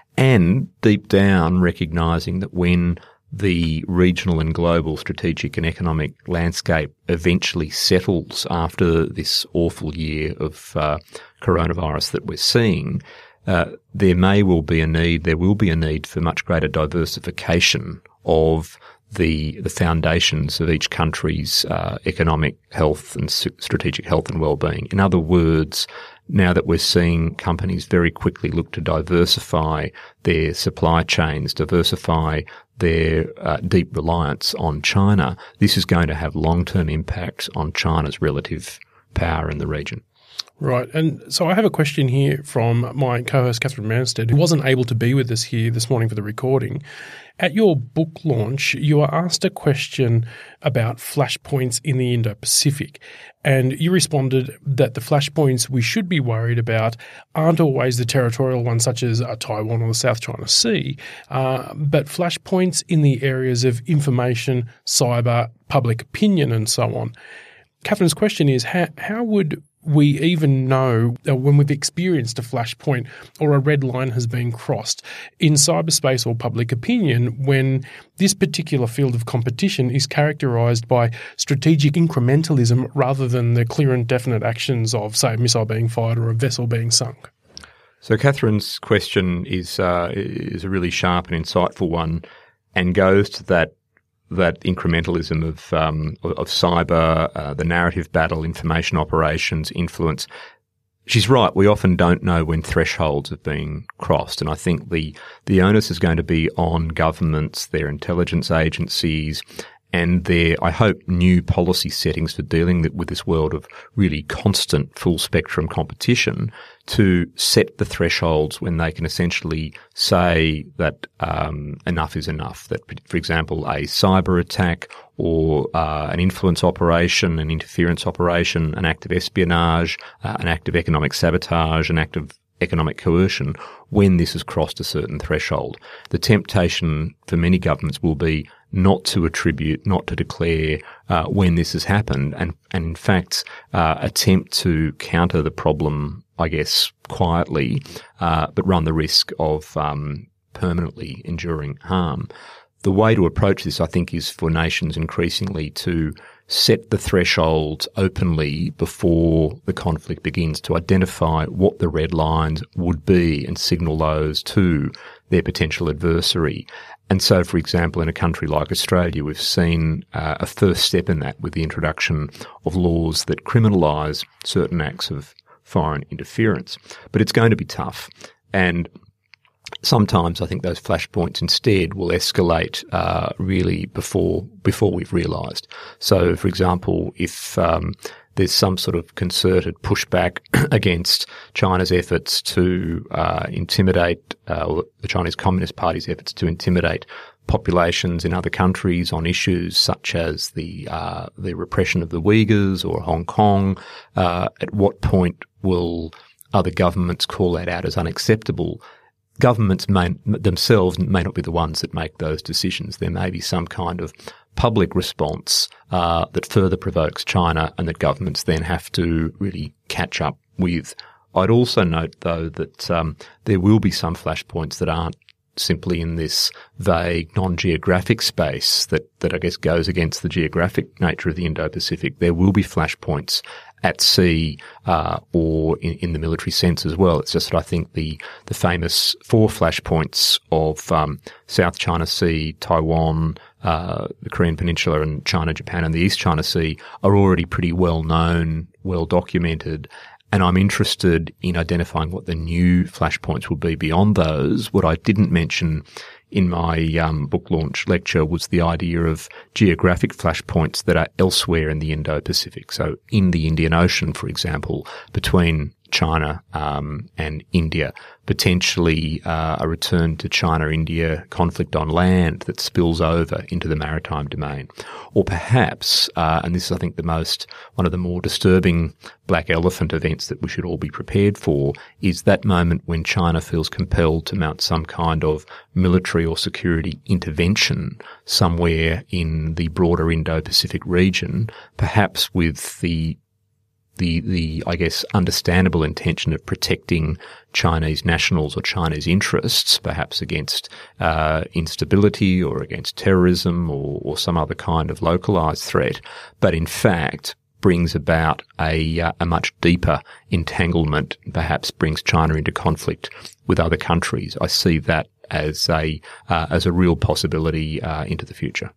and deep down recognising that when the regional and global strategic and economic landscape eventually settles after this awful year of uh, coronavirus that we're seeing, uh, there may well be a need, there will be a need for much greater diversification of the the foundations of each country's uh, economic health and strategic health and well-being. In other words, now that we're seeing companies very quickly look to diversify their supply chains, diversify their uh, deep reliance on China, this is going to have long-term impacts on China's relative power in the region. Right. And so I have a question here from my co-host, Catherine Manstead, who wasn't able to be with us here this morning for the recording. At your book launch, you were asked a question about flashpoints in the Indo-Pacific, and you responded that the flashpoints we should be worried about aren't always the territorial ones such as uh, Taiwan or the South China Sea, uh, but flashpoints in the areas of information, cyber, public opinion and so on. Catherine's question is, how, how would we even know uh, when we've experienced a flashpoint or a red line has been crossed in cyberspace or public opinion when this particular field of competition is characterised by strategic incrementalism rather than the clear and definite actions of, say, a missile being fired or a vessel being sunk? So Catherine's question is uh, is a really sharp and insightful one, and goes to that that incrementalism of um, of cyber, uh, the narrative battle, information operations, influence. She's right. We often don't know when thresholds have been crossed, and I think the the onus is going to be on governments, their intelligence agencies, and their, I hope, new policy settings for dealing with this world of really constant full spectrum competition to set the thresholds when they can essentially say that um, enough is enough. That, for example, a cyber attack or uh, an influence operation, an interference operation, an act of espionage, uh, an act of economic sabotage, an act of economic coercion when this has crossed a certain threshold. The temptation for many governments will be not to attribute, not to declare uh, when this has happened, and, and in fact uh, attempt to counter the problem, I guess, quietly, uh, but run the risk of um, permanently enduring harm. The way to approach this, I think, is for nations increasingly to set the thresholds openly before the conflict begins, to identify what the red lines would be and signal those to their potential adversary. And so, for example, in a country like Australia, we've seen uh, a first step in that with the introduction of laws that criminalise certain acts of foreign interference. But it's going to be tough. And sometimes I think those flashpoints instead will escalate uh, really before before we've realised. So, for example, if um, there's some sort of concerted pushback against China's efforts to uh, intimidate, uh, or the Chinese Communist Party's efforts to intimidate populations in other countries on issues such as the uh, the repression of the Uyghurs or Hong Kong, uh, at what point will other governments call that out as unacceptable? Governments may, themselves may not be the ones that make those decisions. There may be some kind of public response uh, that further provokes China and that governments then have to really catch up with. I'd also note, though, that um, there will be some flashpoints that aren't simply in this vague, non-geographic space that, that I guess goes against the geographic nature of the Indo-Pacific. There will be flashpoints at sea uh, or in, in the military sense as well. It's just that I think the, the famous four flashpoints of um, South China Sea, Taiwan, uh, the Korean Peninsula and China, Japan and the East China Sea are already pretty well known, well documented. And I'm interested in identifying what the new flashpoints will be beyond those. What I didn't mention in my um, book launch lecture was the idea of geographic flashpoints that are elsewhere in the Indo-Pacific. So in the Indian Ocean, for example, between China um, and India, potentially uh, a return to China-India conflict on land that spills over into the maritime domain. Or perhaps, uh, and this is I think the most, one of the more disturbing black elephant events that we should all be prepared for, is that moment when China feels compelled to mount some kind of military or security intervention somewhere in the broader Indo-Pacific region, perhaps with the The, the, I guess, understandable intention of protecting Chinese nationals or Chinese interests, perhaps against uh, instability or against terrorism or, or some other kind of localized threat, but in fact brings about a, uh, a much deeper entanglement, perhaps brings China into conflict with other countries. I see that as a, uh, as a real possibility uh, into the future.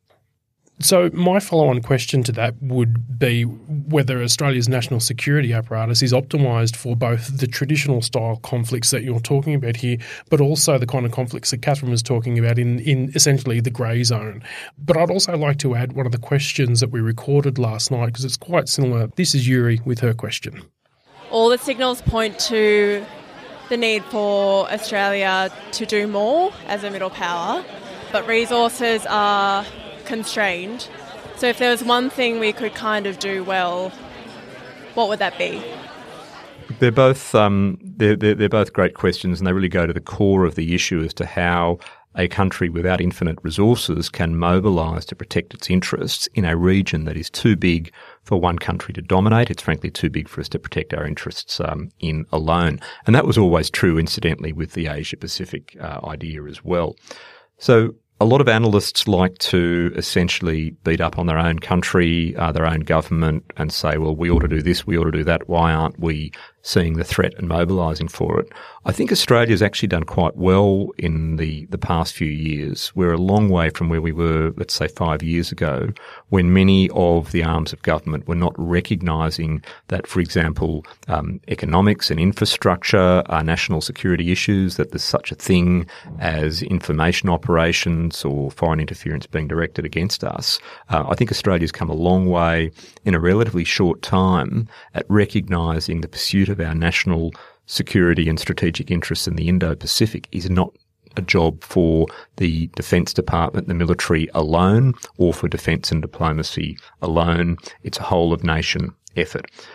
So my follow-on question to that would be whether Australia's national security apparatus is optimised for both the traditional style conflicts that you're talking about here, but also the kind of conflicts that Catherine was talking about in, in essentially the grey zone. But I'd also like to add one of the questions that we recorded last night, because it's quite similar. This is Yuri with her question. All the signals point to the need for Australia to do more as a middle power, but resources are constrained. So if there was one thing we could kind of do well, what would that be? They're both um, they're, they're, they're both great questions, and they really go to the core of the issue as to how a country without infinite resources can mobilise to protect its interests in a region that is too big for one country to dominate. It's frankly too big for us to protect our interests um, in alone. And that was always true, incidentally, with the Asia-Pacific uh, idea as well. So a lot of analysts like to essentially beat up on their own country, uh, their own government, and say, well, we ought to do this, we ought to do that. Why aren't we seeing the threat and mobilising for it? I think Australia's actually done quite well in the, the past few years. We're a long way from where we were, let's say, five years ago, when many of the arms of government were not recognising that, for example, um, economics and infrastructure are national security issues, that there's such a thing as information operations or foreign interference being directed against us. Uh, I think Australia's come a long way in a relatively short time at recognising the pursuit of our national security and strategic interests in the Indo-Pacific is not a job for the Defence Department, the military alone, or for defence and diplomacy alone. It's a whole-of-nation effort.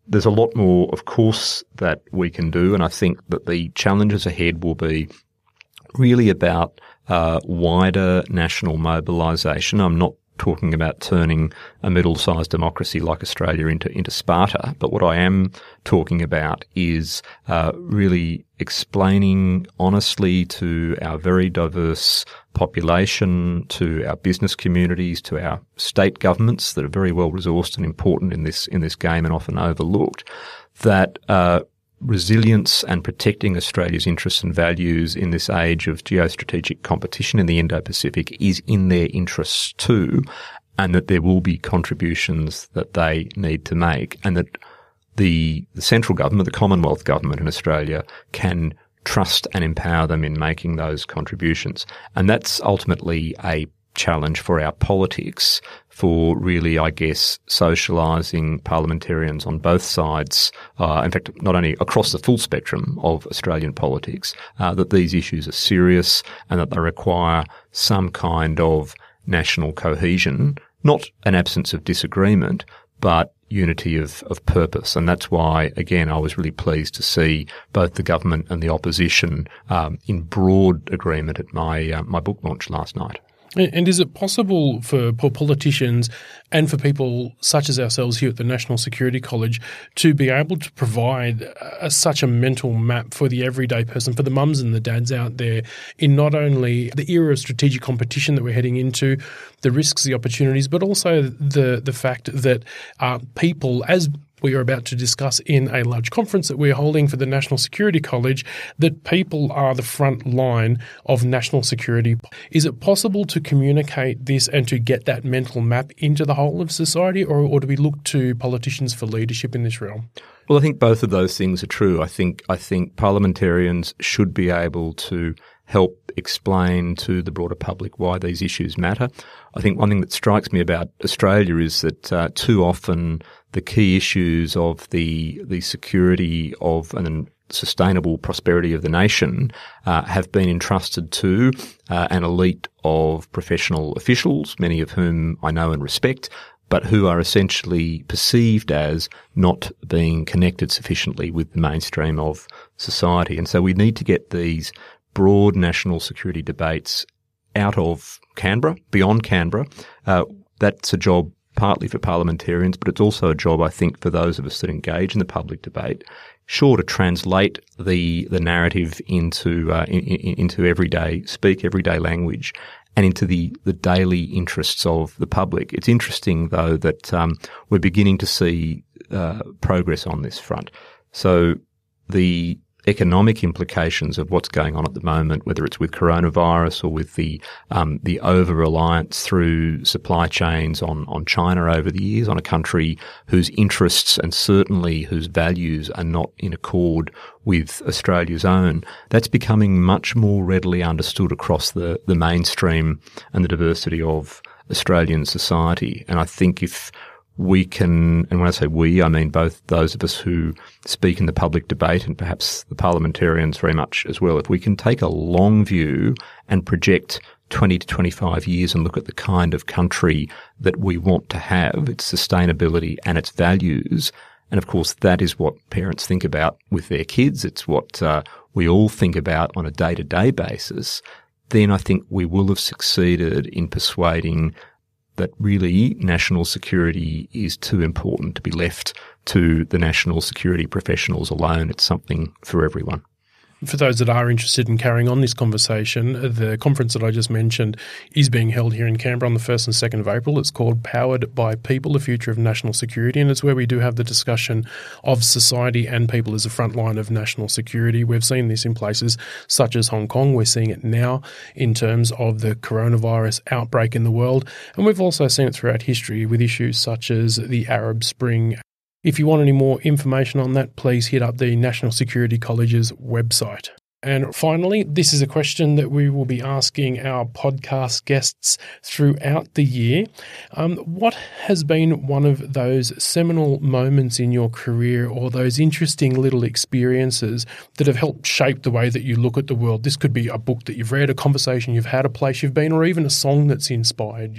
there's a lot more, of course, that we can do, and I think that the challenges ahead will be really about uh, wider national mobilisation. I'm not talking about turning a middle-sized democracy like Australia into, into Sparta, but what I am talking about is uh, really explaining honestly to our very diverse population, to our business communities, to our state governments that are very well resourced and important in this in this game and often overlooked, that uh, resilience and protecting Australia's interests and values in this age of geostrategic competition in the Indo-Pacific is in their interests too, and that there will be contributions that they need to make, and that the, the central government, the Commonwealth government in Australia, can trust and empower them in making those contributions. And that's ultimately a challenge for our politics, for really, I guess, socialising parliamentarians on both sides, uh, in fact, not only across the full spectrum of Australian politics, uh, that these issues are serious and that they require some kind of national cohesion, not an absence of disagreement, but unity of, of purpose. And that's why, again, I was really pleased to see both the government and the opposition um, in broad agreement at my uh, my book launch last night. And is it possible for politicians and for people such as ourselves here at the National Security College to be able to provide a, such a mental map for the everyday person, for the mums and the dads out there, in not only the era of strategic competition that we're heading into, the risks, the opportunities, but also the, the fact that uh, people, as we are about to discuss in a large conference that we're holding for the National Security College, that people are the front line of national security. Is it possible to communicate this and to get that mental map into the whole of society, or, or do we look to politicians for leadership in this realm? Well, I think both of those things are true. I think I think parliamentarians should be able to help explain to the broader public why these issues matter. I think one thing that strikes me about Australia is that uh, too often the key issues of the the security of and sustainable prosperity of the nation uh, have been entrusted to uh, an elite of professional officials, many of whom I know and respect, but who are essentially perceived as not being connected sufficiently with the mainstream of society. And so we need to get these broad national security debates out of Canberra, beyond Canberra. Uh, that's a job partly for parliamentarians, but it's also a job, I think, for those of us that engage in the public debate, sure, to translate the the narrative into uh, in, in, into everyday speak, everyday language, and into the, the daily interests of the public. It's interesting, though, that um, we're beginning to see uh, progress on this front. So the economic implications of what's going on at the moment, whether it's with coronavirus or with the um, the over-reliance through supply chains on, on China over the years, on a country whose interests and certainly whose values are not in accord with Australia's own, that's becoming much more readily understood across the, the mainstream and the diversity of Australian society. And I think if we can, and when I say we, I mean both those of us who speak in the public debate and perhaps the parliamentarians very much as well, if we can take a long view and project twenty to twenty-five years and look at the kind of country that we want to have, its sustainability and its values, and of course that is what parents think about with their kids, it's what uh, we all think about on a day-to-day basis, then I think we will have succeeded in persuading that really national security is too important to be left to the national security professionals alone. It's something for everyone. For those that are interested in carrying on this conversation, the conference that I just mentioned is being held here in Canberra on the first and second of April. It's called Powered by People, the Future of National Security, and it's where we do have the discussion of society and people as a front line of national security. We've seen this in places such as Hong Kong. We're seeing it now in terms of the coronavirus outbreak in the world, and we've also seen it throughout history with issues such as the Arab Spring. If you want any more information on that, please hit up the National Security College's website. And finally, this is a question that we will be asking our podcast guests throughout the year. Um, what has been one of those seminal moments in your career or those interesting little experiences that have helped shape the way that you look at the world? This could be a book that you've read, a conversation you've had, a place you've been, or even a song that's inspired you.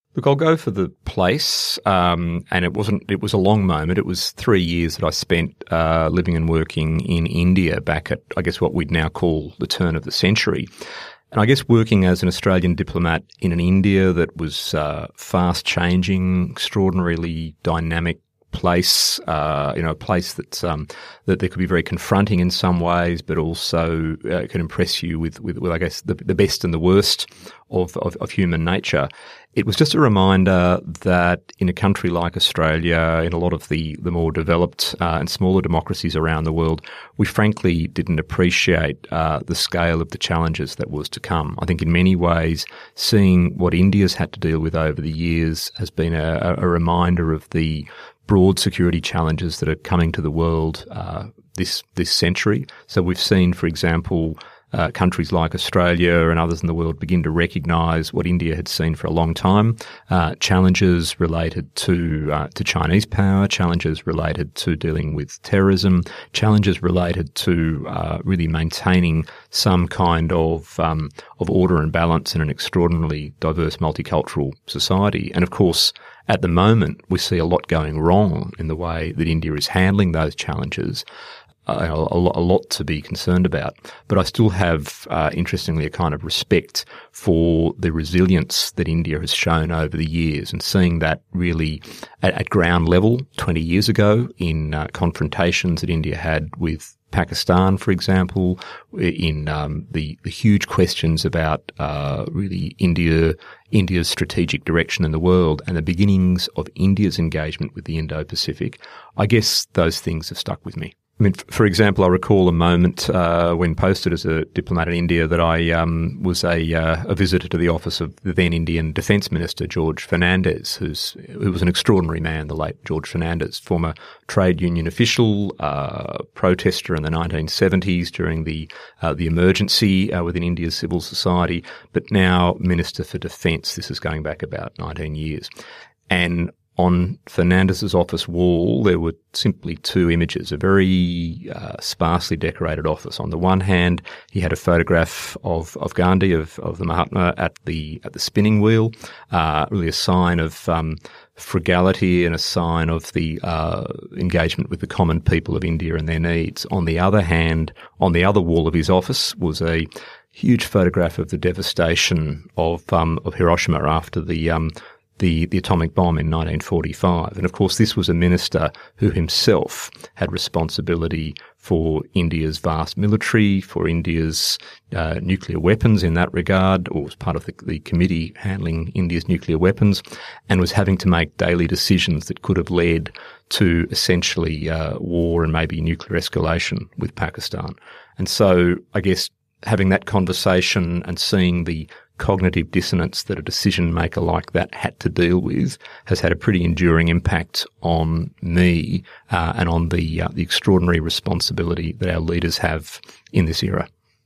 Look, I'll go for the place, um, and it wasn't. It was a long moment. It was three years that I spent uh, living and working in India back at, I guess, what we'd now call the turn of the century. And I guess working as an Australian diplomat in an India that was uh, fast-changing, extraordinarily dynamic place, uh, you know, a place that's um, that they could be very confronting in some ways, but also uh, can impress you with, with, with I guess, the, the best and the worst of, of, of human nature. It was just a reminder that in a country like Australia, in a lot of the, the more developed uh, and smaller democracies around the world, we frankly didn't appreciate uh, the scale of the challenges that was to come. I think in many ways, seeing what India's had to deal with over the years has been a, a reminder of the broad security challenges that are coming to the world uh, this this century. So we've seen, for example, uh, countries like Australia and others in the world begin to recognise what India had seen for a long time, uh, challenges related to uh, to Chinese power, challenges related to dealing with terrorism, challenges related to uh, really maintaining some kind of um, of order and balance in an extraordinarily diverse multicultural society. And of course, at the moment, we see a lot going wrong in the way that India is handling those challenges, uh, a, a lot to be concerned about. But I still have, uh, interestingly, a kind of respect for the resilience that India has shown over the years, and seeing that really at, at ground level twenty years ago in uh, confrontations that India had with Pakistan, for example, in um, the, the huge questions about uh, really India, India's strategic direction in the world and the beginnings of India's engagement with the Indo-Pacific. I guess those things have stuck with me. I mean, for example, I recall a moment uh, when posted as a diplomat in India that I um, was a, uh, a visitor to the office of the then Indian Defence Minister, George Fernandez, who's, who was an extraordinary man, the late George Fernandez, former trade union official, uh, protester in the nineteen seventies during the uh, the emergency uh, within India's civil society, but now Minister for Defence. This is going back about nineteen years. And on Fernandez's office wall, there were simply two images, a very uh, sparsely decorated office. On the one hand, he had a photograph of, of Gandhi, of, of the Mahatma at the at the spinning wheel, uh, really a sign of um, frugality and a sign of the uh, engagement with the common people of India and their needs. On the other hand, on the other wall of his office was a huge photograph of the devastation of um, of Hiroshima after the um, The, the atomic bomb in nineteen forty-five. And of course, this was a minister who himself had responsibility for India's vast military, for India's uh, nuclear weapons in that regard, or was part of the, the committee handling India's nuclear weapons, and was having to make daily decisions that could have led to essentially uh, war and maybe nuclear escalation with Pakistan. And so I guess having that conversation and seeing the cognitive dissonance that a decision maker like that had to deal with has had a pretty enduring impact on me uh, and on the uh, the extraordinary responsibility that our leaders have in this era.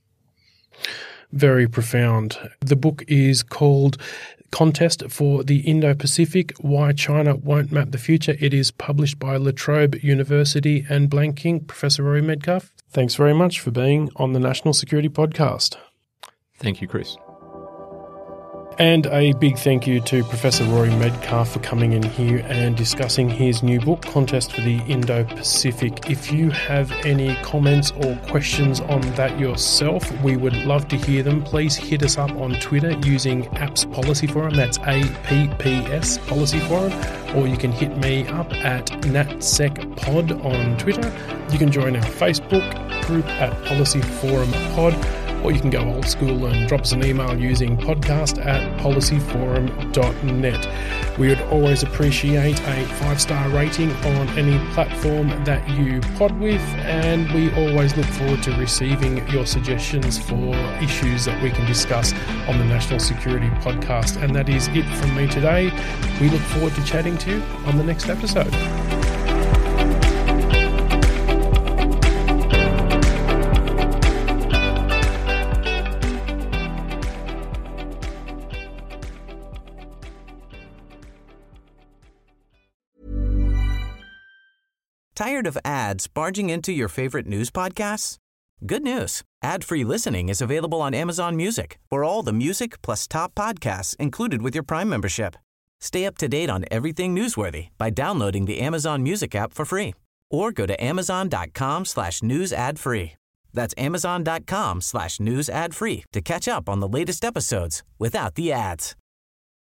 Very profound. The book is called Contest for the Indo-Pacific, Why China Won't Map the Future. It is published by La Trobe University and Blanking. Professor Rory Medcalf, thanks very much for being on the National Security Podcast. Thank you, Chris. And a big thank you to Professor Rory Medcalf for coming in here and discussing his new book, Contest for the Indo-Pacific. If you have any comments or questions on that yourself, we would love to hear them. Please hit us up on Twitter using Apps Policy Forum. That's A P P S Policy Forum. Or you can hit me up at NatSecPod on Twitter. You can join our Facebook group at Policy Forum Pod. Or you can go old school and drop us an email using podcast at policyforum dot net. We would always appreciate a five-star rating on any platform that you pod with, and we always look forward to receiving your suggestions for issues that we can discuss on the National Security Podcast. And that is it from me today. We look forward to chatting to you on the next episode. Tired of ads barging into your favorite news podcasts? Good news. Ad-free listening is available on Amazon Music for all the music plus top podcasts included with your Prime membership. Stay up to date on everything newsworthy by downloading the Amazon Music app for free or go to amazon.com slash news ad free. That's amazon.com slash news ad free to catch up on the latest episodes without the ads.